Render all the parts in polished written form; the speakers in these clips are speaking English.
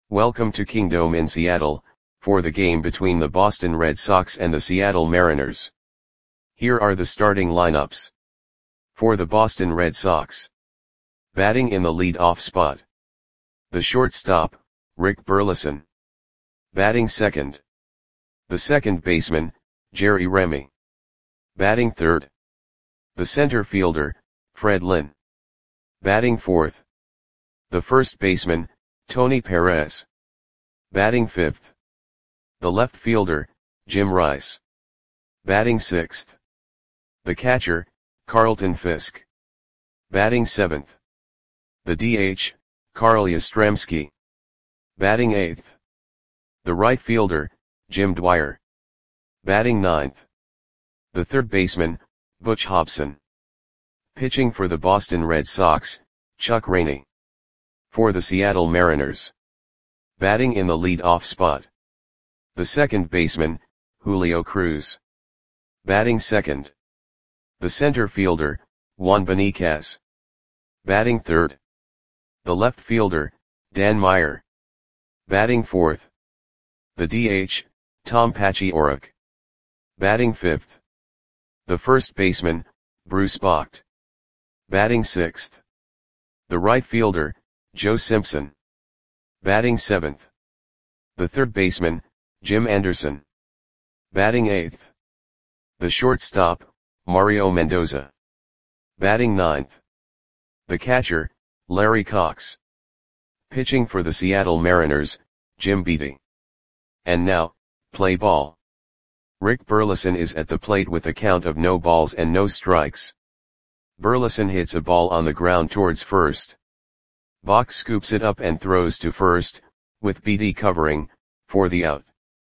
Welcome to Kingdome in Seattle, for the game between the Boston Red Sox and the Seattle Mariners. Here are the starting lineups. For the Boston Red Sox. Batting in the lead-off spot. The shortstop, Rick Burleson. Batting second. The second baseman, Jerry Remy. Batting third. The center fielder, Fred Lynn. Batting fourth. The first baseman, Tony Perez. Batting fifth. The left fielder, Jim Rice. Batting sixth. The catcher, Carlton Fisk. Batting seventh. The DH, Carl Yastrzemski. Batting eighth. The right fielder, Jim Dwyer. Batting ninth. The third baseman, Butch Hobson. Pitching for the Boston Red Sox, Chuck Rainey. For the Seattle Mariners. Batting in the lead-off spot. The second baseman, Julio Cruz. Batting second. The center fielder, Juan Beniquez. Batting third. The left fielder, Dan Meyer. Batting fourth. The DH, Tom Paciorek. Batting fifth. The first baseman, Bruce Bocht. Batting sixth. The right fielder, Joe Simpson. Batting seventh. The third baseman, Jim Anderson. Batting eighth. The shortstop, Mario Mendoza. Batting ninth. The catcher, Larry Cox. Pitching for the Seattle Mariners, Jim Beattie. And now, play ball. Rick Burleson is at the plate with a count of no balls and no strikes. Burleson hits a ball on the ground towards first. Bocht scoops it up and throws to first, with Beattie covering, for the out.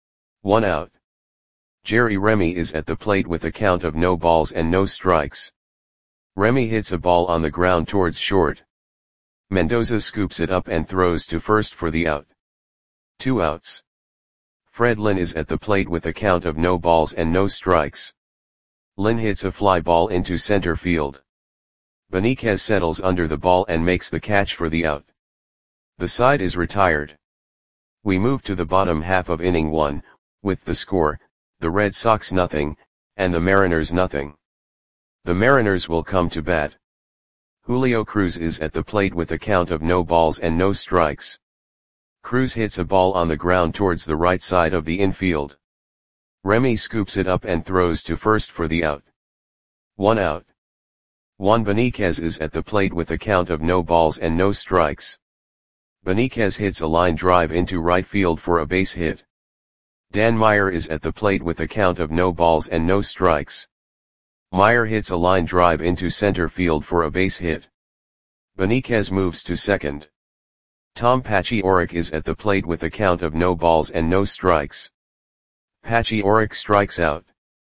1 out. Jerry Remy is at the plate with a count of no balls and no strikes. Remy hits a ball on the ground towards short. Mendoza scoops it up and throws to first for the out. 2 outs. Fred Lynn is at the plate with a count of no balls and no strikes. Lynn hits a fly ball into center field. Beniquez settles under the ball and makes the catch for the out. The side is retired. We move to the bottom half of inning 1, with the score, the Red Sox nothing, and the Mariners nothing. The Mariners will come to bat. Julio Cruz is at the plate with a count of no balls and no strikes. Cruz hits a ball on the ground towards the right side of the infield. Remy scoops it up and throws to first for the out. 1 out. Juan Beniquez is at the plate with a count of no balls and no strikes. Beniquez hits a line drive into right field for a base hit. Dan Meyer is at the plate with a count of no balls and no strikes. Meyer hits a line drive into center field for a base hit. Beniquez moves to second. Tom Paciorek is at the plate with a count of no balls and no strikes. Paciorek strikes out.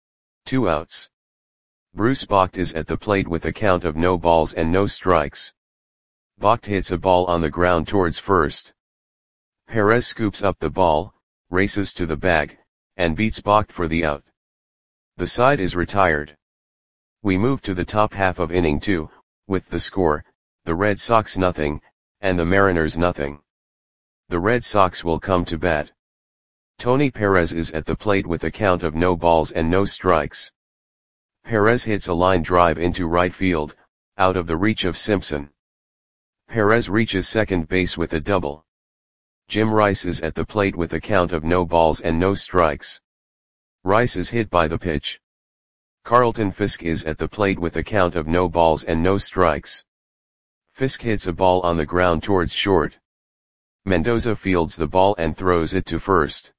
2 outs. Bruce Bocht is at the plate with a count of no balls and no strikes. Bocht hits a ball on the ground towards first. Perez scoops up the ball, races to the bag, and beats Bocht for the out. The side is retired. We move to the top half of inning 2, with the score, the Red Sox nothing, and the Mariners nothing. The Red Sox will come to bat. Tony Perez is at the plate with a count of no balls and no strikes. Perez hits a line drive into right field, out of the reach of Simpson. Perez reaches second base with a double. Jim Rice is at the plate with a count of no balls and no strikes. Rice is hit by the pitch. Carlton Fisk is at the plate with a count of no balls and no strikes. Fisk hits a ball on the ground towards short. Mendoza fields the ball and throws it to first.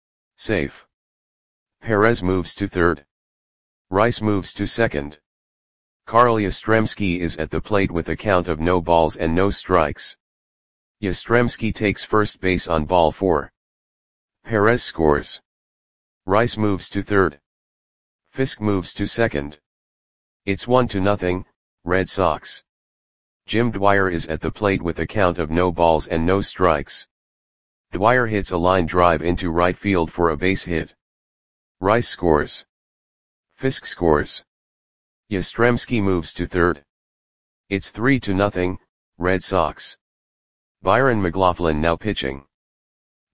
Safe. Perez moves to third. Rice moves to second. Carl Yastrzemski is at the plate with a count of no balls and no strikes. Yastrzemski takes first base on ball 4. Perez scores. Rice moves to third. Fisk moves to second. It's 1-0, Red Sox. Jim Dwyer is at the plate with a count of no balls and no strikes. Dwyer hits a line drive into right field for a base hit. Rice scores. Fisk scores. Yastrzemski moves to third. It's 3-0, Red Sox. Byron McLaughlin now pitching.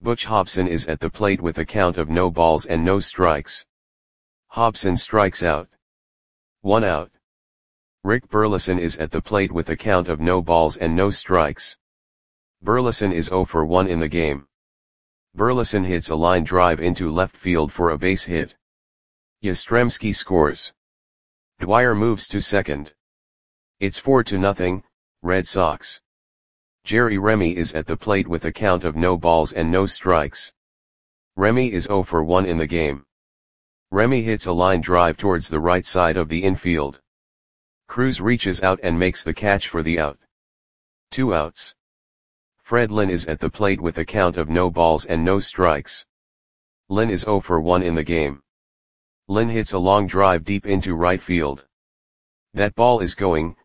Butch Hobson is at the plate with a count of no balls and no strikes. Hobson strikes out. 1 out. Rick Burleson is at the plate with a count of no balls and no strikes. Burleson is 0 for 1 in the game. Burleson hits a line drive into left field for a base hit. Yastrzemski scores. Dwyer moves to second. It's 4-0, Red Sox. Jerry Remy is at the plate with a count of no balls and no strikes. Remy is 0 for 1 in the game. Remy hits a line drive towards the right side of the infield. Cruz reaches out and makes the catch for the out. 2 outs. Fred Lynn is at the plate with a count of no balls and no strikes. Lynn is 0 for 1 in the game. Lynn hits a long drive deep into right field. That ball is gone.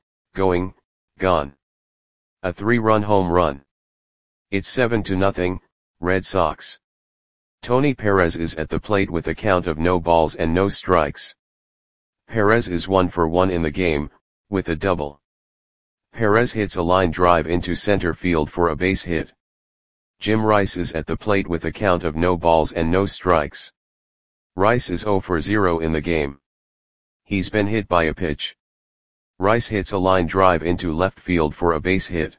A 3-run home run. It's 7-0, Red Sox. Tony Perez is at the plate with a count of no balls and no strikes. Perez is 1 for 1 in the game, with a double. Perez hits a line drive into center field for a base hit. Jim Rice is at the plate with a count of no balls and no strikes. Rice is 0 for 0 in the game. He's been hit by a pitch. Rice hits a line drive into left field for a base hit.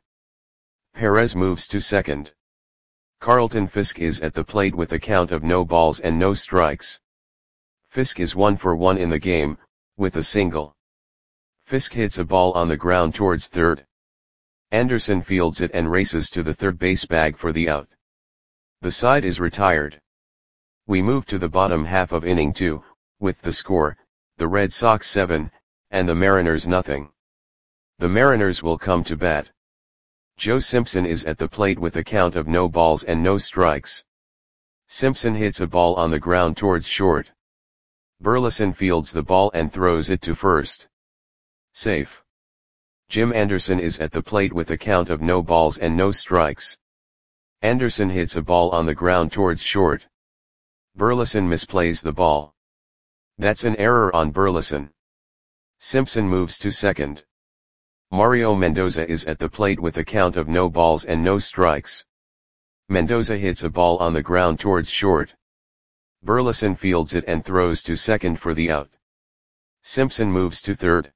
Perez moves to second. Carlton Fisk is at the plate with a count of no balls and no strikes. Fisk is 1 for 1 in the game, with a single. Fisk hits a ball on the ground towards third. Anderson fields it and races to the third base bag for the out. The side is retired. We move to the bottom half of inning 2, with the score, the Red Sox 7, and the Mariners nothing. The Mariners will come to bat. Joe Simpson is at the plate with a count of no balls and no strikes. Simpson hits a ball on the ground towards short. Burleson fields the ball and throws it to first. Safe. Jim Anderson is at the plate with a count of no balls and no strikes. Anderson hits a ball on the ground towards short. Burleson misplays the ball. That's an error on Burleson. Simpson moves to second. Mario Mendoza is at the plate with a count of no balls and no strikes. Mendoza hits a ball on the ground towards short. Burleson fields it and throws to second for the out. Simpson moves to third.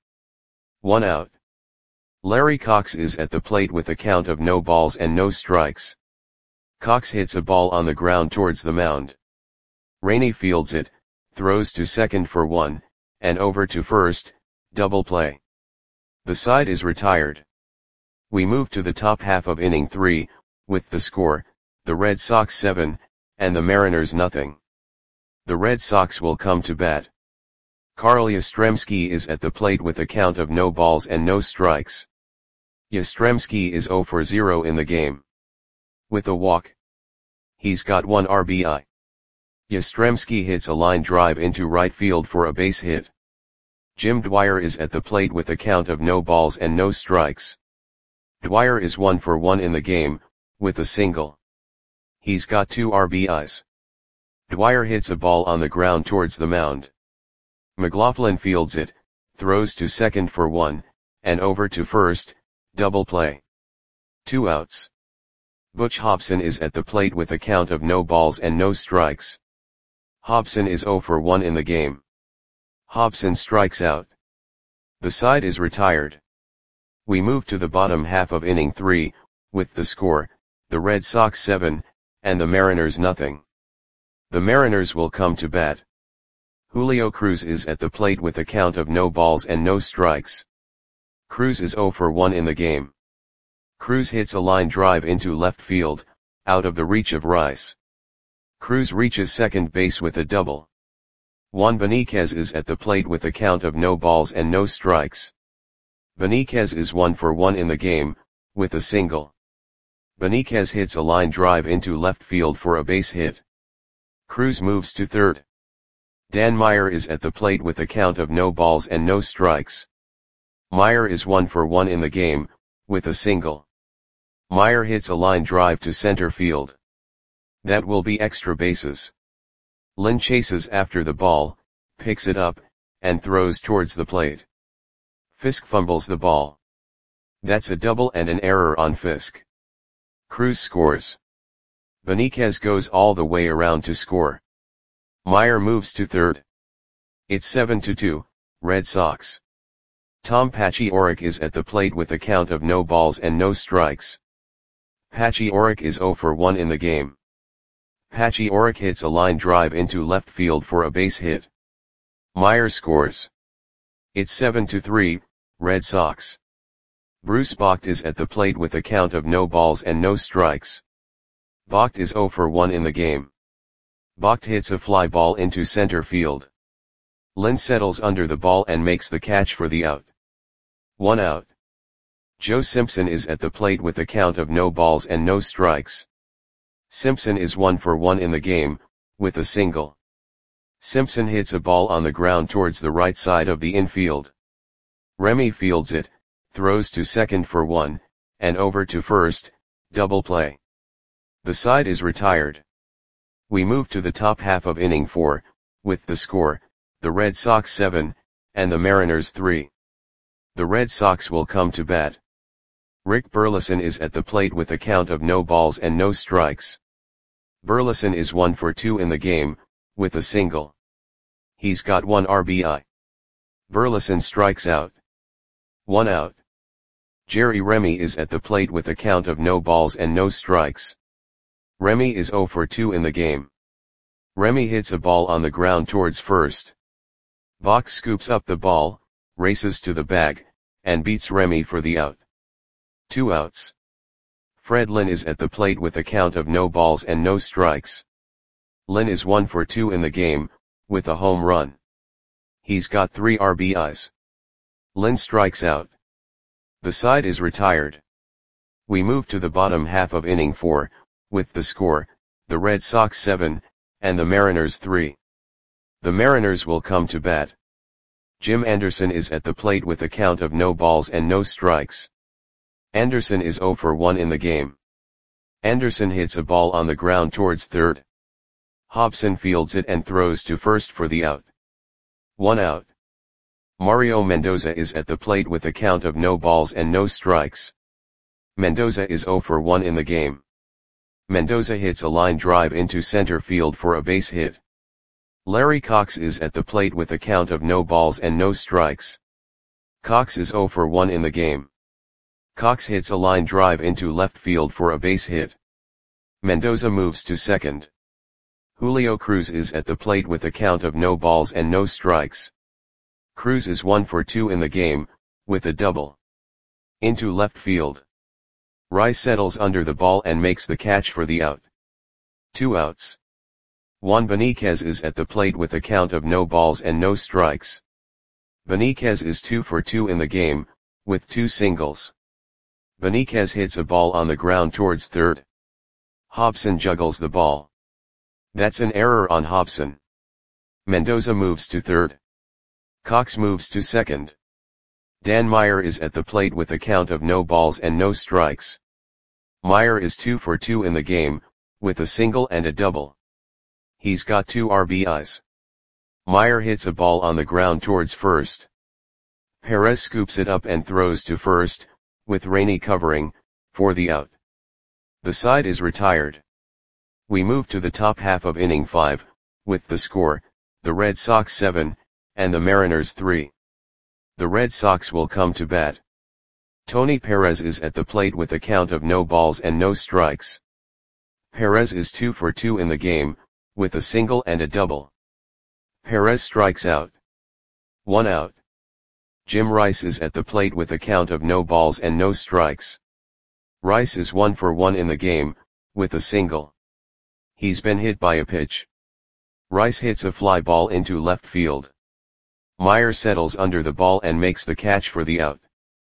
1 out. Larry Cox is at the plate with a count of no balls and no strikes. Cox hits a ball on the ground towards the mound. Rainey fields it, throws to second for 1, and over to first, double play. The side is retired. We move to the top half of inning 3, with the score, the Red Sox 7, and the Mariners nothing. The Red Sox will come to bat. Carl Yastrzemski is at the plate with a count of no balls and no strikes. Yastrzemski is 0 for 0 in the game. With a walk. He's got 1 RBI. Yastrzemski hits a line drive into right field for a base hit. Jim Dwyer is at the plate with a count of no balls and no strikes. Dwyer is 1 for 1 in the game, with a single. He's got 2 RBIs. Dwyer hits a ball on the ground towards the mound. McLaughlin fields it, throws to second for 1, and over to first, double play. 2 outs. Butch Hobson is at the plate with a count of no balls and no strikes. Hobson is 0 for 1 in the game. Hobson strikes out. The side is retired. We move to the bottom half of inning 3, with the score, the Red Sox 7, and the Mariners nothing. The Mariners will come to bat. Julio Cruz is at the plate with a count of no balls and no strikes. Cruz is 0 for 1 in the game. Cruz hits a line drive into left field, out of the reach of Rice. Cruz reaches second base with a double. Juan Benitez is at the plate with a count of no balls and no strikes. Benitez is 1 for 1 in the game, with a single. Benitez hits a line drive into left field for a base hit. Cruz moves to third. Dan Meyer is at the plate with a count of no balls and no strikes. Meyer is 1 for 1 in the game, with a single. Meyer hits a line drive to center field. That will be extra bases. Lynn chases after the ball, picks it up, and throws towards the plate. Fisk fumbles the ball. That's a double and an error on Fisk. Cruz scores. Benitez goes all the way around to score. Meyer moves to third. It's 7-2, Red Sox. Tom Paciorek is at the plate with a count of no balls and no strikes. Paciorek is 0 for 1 in the game. Paciorek hits a line drive into left field for a base hit. Meyer scores. It's 7-3, Red Sox. Bruce Bocht is at the plate with a count of no balls and no strikes. Bocht is 0 for 1 in the game. Bocht hits a fly ball into center field. Lynn settles under the ball and makes the catch for the out. 1 out. Joe Simpson is at the plate with a count of no balls and no strikes. Simpson is 1 for 1 in the game, with a single. Simpson hits a ball on the ground towards the right side of the infield. Remy fields it, throws to second for 1, and over to first, double play. The side is retired. We move to the top half of inning 4, with the score, the Red Sox 7, and the Mariners 3. The Red Sox will come to bat. Rick Burleson is at the plate with a count of no balls and no strikes. Burleson is 1 for 2 in the game, with a single. He's got 1 RBI. Burleson strikes out. 1 out. Jerry Remy is at the plate with a count of no balls and no strikes. Remy is 0 for 2 in the game. Remy hits a ball on the ground towards first. Bocht scoops up the ball, races to the bag, and beats Remy for the out. 2 outs. Fred Lynn is at the plate with a count of no balls and no strikes. Lynn is 1 for 2 in the game, with a home run. He's got 3 RBIs. Lynn strikes out. The side is retired. We move to the bottom half of inning 4, with the score, the Red Sox 7, and the Mariners 3. The Mariners will come to bat. Jim Anderson is at the plate with a count of no balls and no strikes. Anderson is 0 for 1 in the game. Anderson hits a ball on the ground towards third. Hobson fields it and throws to first for the out. 1 out. Mario Mendoza is at the plate with a count of no balls and no strikes. Mendoza is 0 for 1 in the game. Mendoza hits a line drive into center field for a base hit. Larry Cox is at the plate with a count of no balls and no strikes. Cox is 0 for 1 in the game. Cox hits a line drive into left field for a base hit. Mendoza moves to second. Julio Cruz is at the plate with a count of no balls and no strikes. Cruz is 1 for 2 in the game, with a double. Into left field. Rice settles under the ball and makes the catch for the out. 2 outs. Juan Benitez is at the plate with a count of no balls and no strikes. Benitez is 2 for 2 in the game, with 2 singles. Benitez hits a ball on the ground towards third. Hobson juggles the ball. That's an error on Hobson. Mendoza moves to third. Cox moves to second. Dan Meyer is at the plate with a count of no balls and no strikes. Meyer is 2 for 2 in the game, with a single and a double. He's got 2 RBIs. Meyer hits a ball on the ground towards first. Perez scoops it up and throws to first, with Rainey covering, for the out. The side is retired. We move to the top half of inning 5, with the score, the Red Sox 7, and the Mariners 3. The Red Sox will come to bat. Tony Perez is at the plate with a count of no balls and no strikes. Perez is 2 for 2 in the game, with a single and a double. Perez strikes out. 1 out. Jim Rice is at the plate with a count of no balls and no strikes. Rice is 1 for 1 in the game, with a single. He's been hit by a pitch. Rice hits a fly ball into left field. Meyer settles under the ball and makes the catch for the out.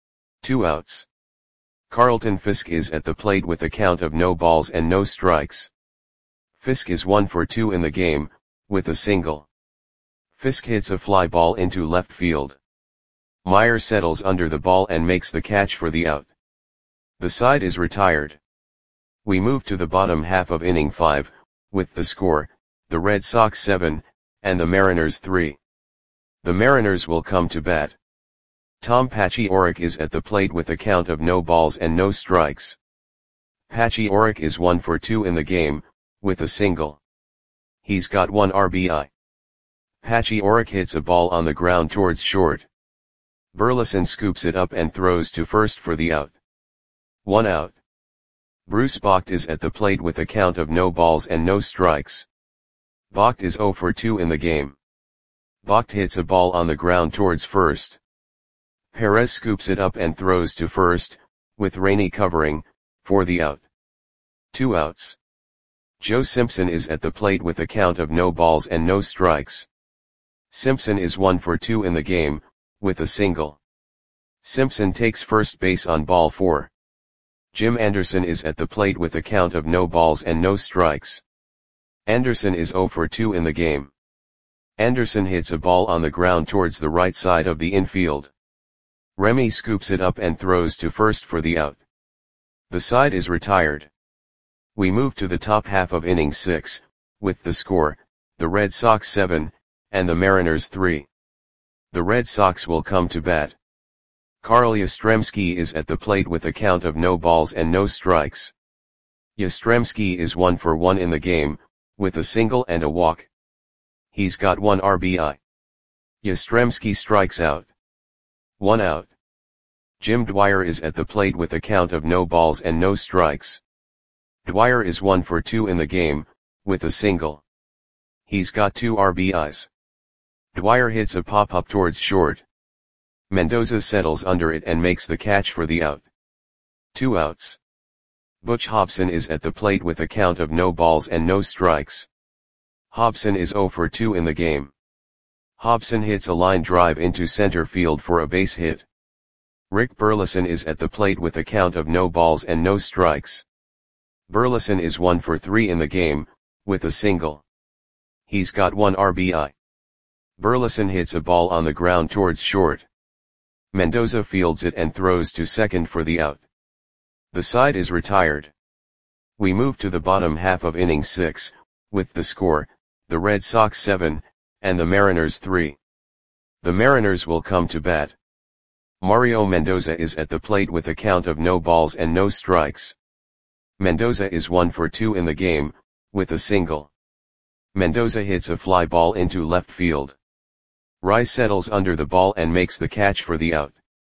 2 outs. Carlton Fisk is at the plate with a count of no balls and no strikes. Fisk is 1 for 2 in the game, with a single. Fisk hits a fly ball into left field. Meyer settles under the ball and makes the catch for the out. The side is retired. We move to the bottom half of inning 5, with the score, the Red Sox 7, and the Mariners 3. The Mariners will come to bat. Tom Paciorek is at the plate with a count of no balls and no strikes. Pachioric is 1 for 2 in the game, with a single. He's got 1 RBI. Pachioric hits a ball on the ground towards short. Burleson scoops it up and throws to first for the out. 1 out. Bruce Bocht is at the plate with a count of no balls and no strikes. Bocht is 0 for 2 in the game. Bocht hits a ball on the ground towards first. Perez scoops it up and throws to first, with Rainey covering, for the out. 2 outs. Joe Simpson is at the plate with a count of no balls and no strikes. Simpson is 1 for 2 in the game, with a single. Simpson takes first base on ball 4. Jim Anderson is at the plate with a count of no balls and no strikes. Anderson is 0 for 2 in the game. Anderson hits a ball on the ground towards the right side of the infield. Remy scoops it up and throws to first for the out. The side is retired. We move to the top half of inning 6, with the score, the Red Sox 7, and the Mariners 3. The Red Sox will come to bat. Carl Yastrzemski is at the plate with a count of no balls and no strikes. Yastrzemski is 1 for 1 in the game, with a single and a walk. He's got 1 RBI. Yastrzemski strikes out. 1 out. Jim Dwyer is at the plate with a count of no balls and no strikes. Dwyer is 1 for 2 in the game, with a single. He's got 2 RBIs. Dwyer hits a pop-up towards short. Mendoza settles under it and makes the catch for the out. 2 outs. Butch Hobson is at the plate with a count of no balls and no strikes. Hobson is 0 for 2 in the game. Hobson hits a line drive into center field for a base hit. Rick Burleson is at the plate with a count of no balls and no strikes. Burleson is 1 for 3 in the game, with a single. He's got 1 RBI. Burleson hits a ball on the ground towards short. Mendoza fields it and throws to second for the out. The side is retired. We move to the bottom half of inning 6, with the score, the Red Sox 7, and the Mariners 3. The Mariners will come to bat. Mario Mendoza is at the plate with a count of no balls and no strikes. Mendoza is 1 for 2 in the game, with a single. Mendoza hits a fly ball into left field. Rice settles under the ball and makes the catch for the out.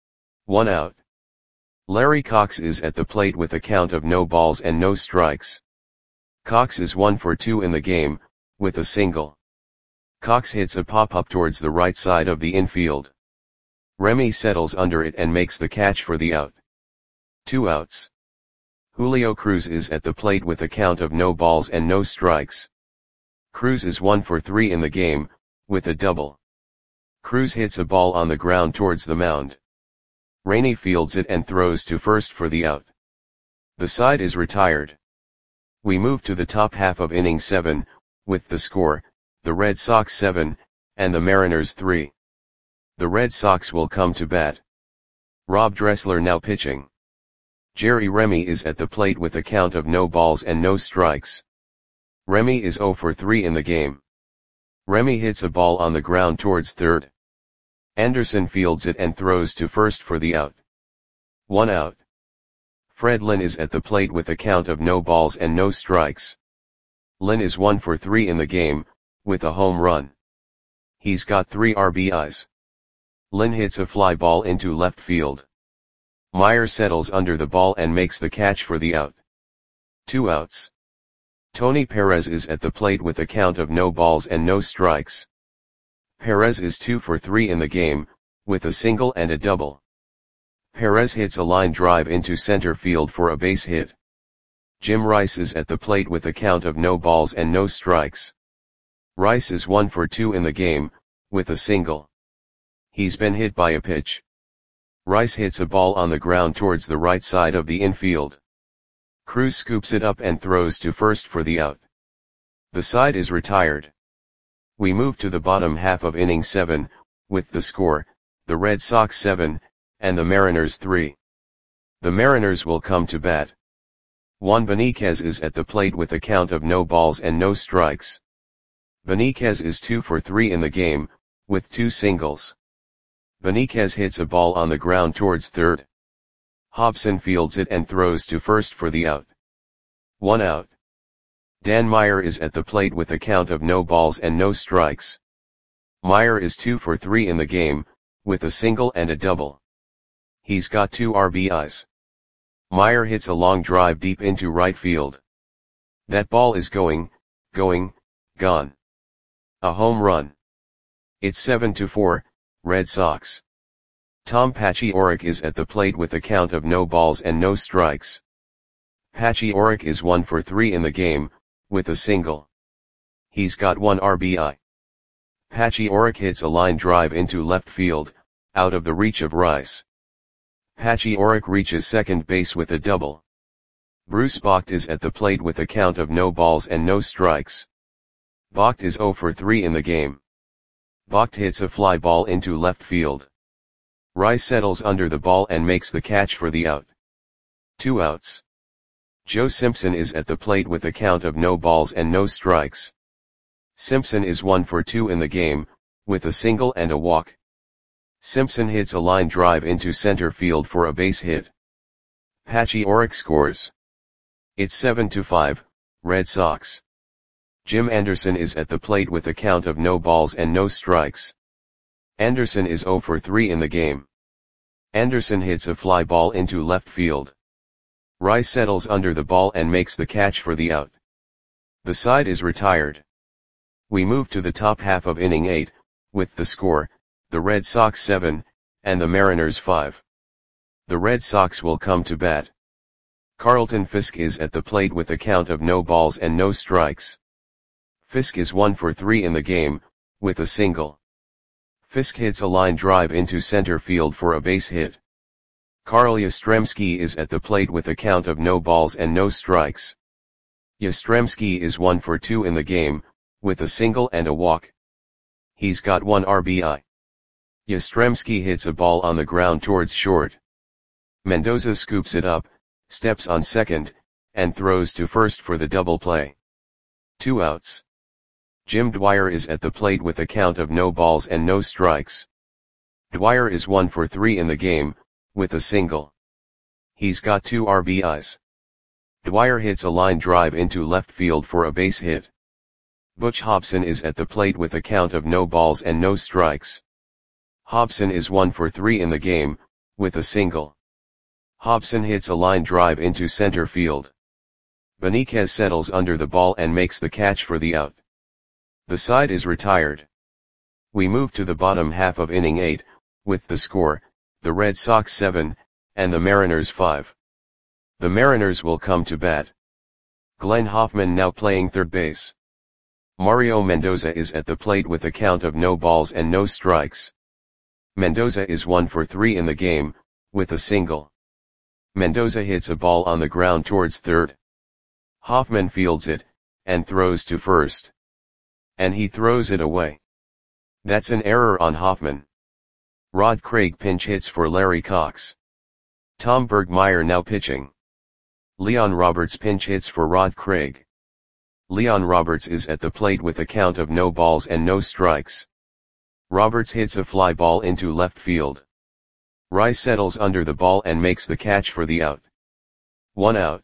1 out. Larry Cox is at the plate with a count of no balls and no strikes. Cox is 1 for 2 in the game, with a single. Cox hits a pop-up towards the right side of the infield. Remy settles under it and makes the catch for the out. 2 outs. Julio Cruz is at the plate with a count of no balls and no strikes. Cruz is 1 for 3 in the game, with a double. Cruz hits a ball on the ground towards the mound. Rainey fields it and throws to first for the out. The side is retired. We move to the top half of inning 7, with the score, the Red Sox 7, and the Mariners 3. The Red Sox will come to bat. Rob Dressler now pitching. Jerry Remy is at the plate with a count of no balls and no strikes. Remy is 0 for 3 in the game. Remy hits a ball on the ground towards third. Anderson fields it and throws to first for the out. 1 out. Fred Lynn is at the plate with a count of no balls and no strikes. Lynn is 1 for 3 in the game, with a home run. He's got 3 RBIs. Lynn hits a fly ball into left field. Meyer settles under the ball and makes the catch for the out. 2 outs. Tony Perez is at the plate with a count of no balls and no strikes. Perez is 2 for 3 in the game, with a single and a double. Perez hits a line drive into center field for a base hit. Jim Rice is at the plate with a count of no balls and no strikes. Rice is 1 for 2 in the game, with a single. He's been hit by a pitch. Rice hits a ball on the ground towards the right side of the infield. Cruz scoops it up and throws to first for the out. The side is retired. We move to the bottom half of inning 7, with the score, the Red Sox 7, and the Mariners 3. The Mariners will come to bat. Juan Beniquez is at the plate with a count of no balls and no strikes. Beniquez is 2 for 3 in the game, with 2 singles. Beniquez hits a ball on the ground towards third. Hobson fields it and throws to first for the out. 1 out. Dan Meyer is at the plate with a count of no balls and no strikes. Meyer is 2 for 3 in the game, with a single and a double. He's got 2 RBIs. Meyer hits a long drive deep into right field. That ball is gone. A home run. It's 7-4, Red Sox. Tom Paciorek is at the plate with a count of no balls and no strikes. Paciorek is 1 for 3 in the game, with a single. He's got 1 RBI. Paciorek hits a line drive into left field, out of the reach of Rice. Paciorek reaches second base with a double. Bruce Bocht is at the plate with a count of no balls and no strikes. Bocht is 0 for 3 in the game. Bocht hits a fly ball into left field. Rice settles under the ball and makes the catch for the out. 2 outs. Joe Simpson is at the plate with a count of no balls and no strikes. Simpson is 1 for 2 in the game, with a single and a walk. Simpson hits a line drive into center field for a base hit. Paciorek scores. It's 7-5, Red Sox. Jim Anderson is at the plate with a count of no balls and no strikes. Anderson is 0 for 3 in the game. Anderson hits a fly ball into left field. Rice settles under the ball and makes the catch for the out. The side is retired. We move to the top half of inning 8, with the score, the Red Sox 7, and the Mariners 5. The Red Sox will come to bat. Carlton Fisk is at the plate with a count of no balls and no strikes. Fisk is 1 for 3 in the game, with a single. Fisk hits a line drive into center field for a base hit. Carl Yastrzemski is at the plate with a count of no balls and no strikes. Yastrzemski is 1 for 2 in the game, with a single and a walk. He's got 1 RBI. Yastrzemski hits a ball on the ground towards short. Mendoza scoops it up, steps on second, and throws to first for the double play. 2 outs. Jim Dwyer is at the plate with a count of no balls and no strikes. Dwyer is 1 for 3 in the game, with a single. He's got 2 RBIs. Dwyer hits a line drive into left field for a base hit. Butch Hobson is at the plate with a count of no balls and no strikes. Hobson is 1 for 3 in the game, with a single. Hobson hits a line drive into center field. Benitez settles under the ball and makes the catch for the out. The side is retired. We move to the bottom half of inning 8, with the score, the Red Sox 7, and the Mariners 5. The Mariners will come to bat. Glenn Hoffman now playing third base. Mario Mendoza is at the plate with a count of no balls and no strikes. Mendoza is 1 for 3 in the game, with a single. Mendoza hits a ball on the ground towards third. Hoffman fields it, and throws to first. And he throws it away. That's an error on Hoffman. Rod Craig pinch hits for Larry Cox. Tom Bergmeyer now pitching. Leon Roberts pinch hits for Rod Craig. Leon Roberts is at the plate with a count of no balls and no strikes. Roberts hits a fly ball into left field. Rice settles under the ball and makes the catch for the out. 1 out.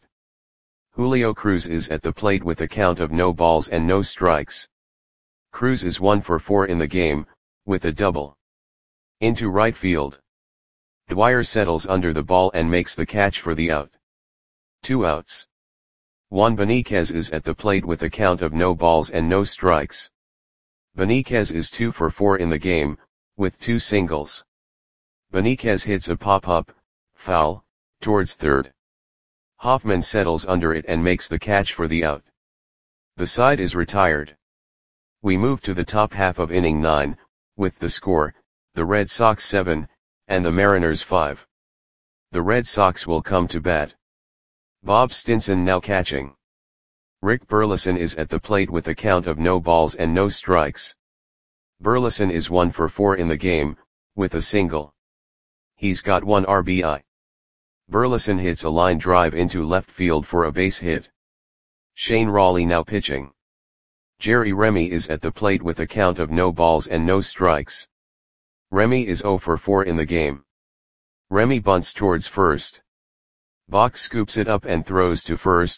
Julio Cruz is at the plate with a count of no balls and no strikes. Cruz is 1 for 4 in the game, with a double. Into right field. Dwyer settles under the ball and makes the catch for the out. 2 outs. Juan Benitez is at the plate with a count of no balls and no strikes. Benitez is 2 for 4 in the game, with 2 singles. Benitez hits a pop-up, foul, towards third. Hoffman settles under it and makes the catch for the out. The side is retired. We move to the top half of inning 9, with the score, the Red Sox 7, and the Mariners 5. The Red Sox will come to bat. Bob Stinson now catching. Rick Burleson is at the plate with a count of no balls and no strikes. Burleson is 1 for 4 in the game, with a single. He's got 1 RBI. Burleson hits a line drive into left field for a base hit. Shane Rawley now pitching. Jerry Remy is at the plate with a count of no balls and no strikes. Remy is 0 for 4 in the game. Remy bunts towards first. Bach scoops it up and throws to first,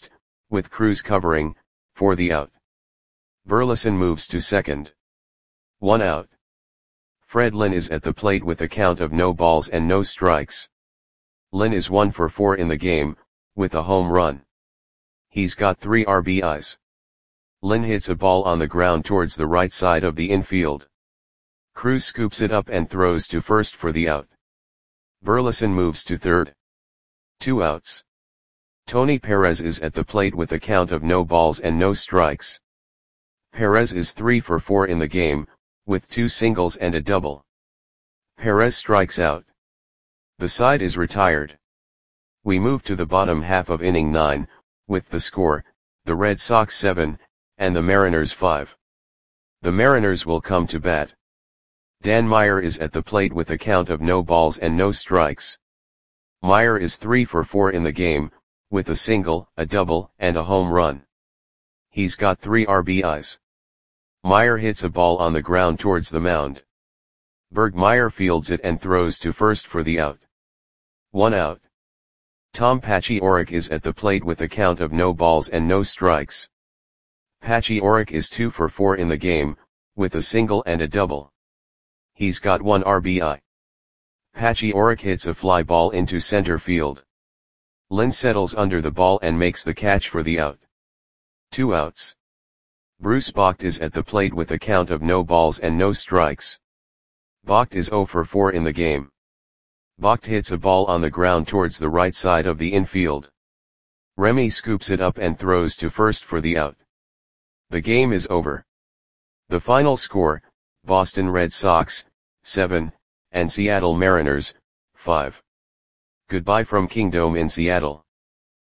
with Cruz covering, for the out. Burleson moves to second. 1 out. Fred Lynn is at the plate with a count of no balls and no strikes. Lynn is 1 for 4 in the game, with a home run. He's got 3 RBIs. Lynn hits a ball on the ground towards the right side of the infield. Cruz scoops it up and throws to first for the out. Burleson moves to third. 2 outs. Tony Perez is at the plate with a count of no balls and no strikes. Perez is 3 for 4 in the game, with 2 singles and a double. Perez strikes out. The side is retired. We move to the bottom half of inning 9, with the score, the Red Sox 7, and the Mariners 5. The Mariners will come to bat. Dan Meyer is at the plate with a count of no balls and no strikes. Meyer is 3 for 4 in the game, with a single, a double, and a home run. He's got 3 RBIs. Meyer hits a ball on the ground towards the mound. Bergmeyer fields it and throws to first for the out. 1 out. Tom Paciorek is at the plate with a count of no balls and no strikes. Paciorek is 2 for 4 in the game, with a single and a double. He's got 1 RBI. Paciorek hits a fly ball into center field. Lynn settles under the ball and makes the catch for the out. 2 outs. Bruce Bocht is at the plate with a count of no balls and no strikes. Bocht is 0 for 4 in the game. Bocht hits a ball on the ground towards the right side of the infield. Remy scoops it up and throws to first for the out. The game is over. The final score, Boston Red Sox, 7, and Seattle Mariners, 5. Goodbye from Kingdome in Seattle.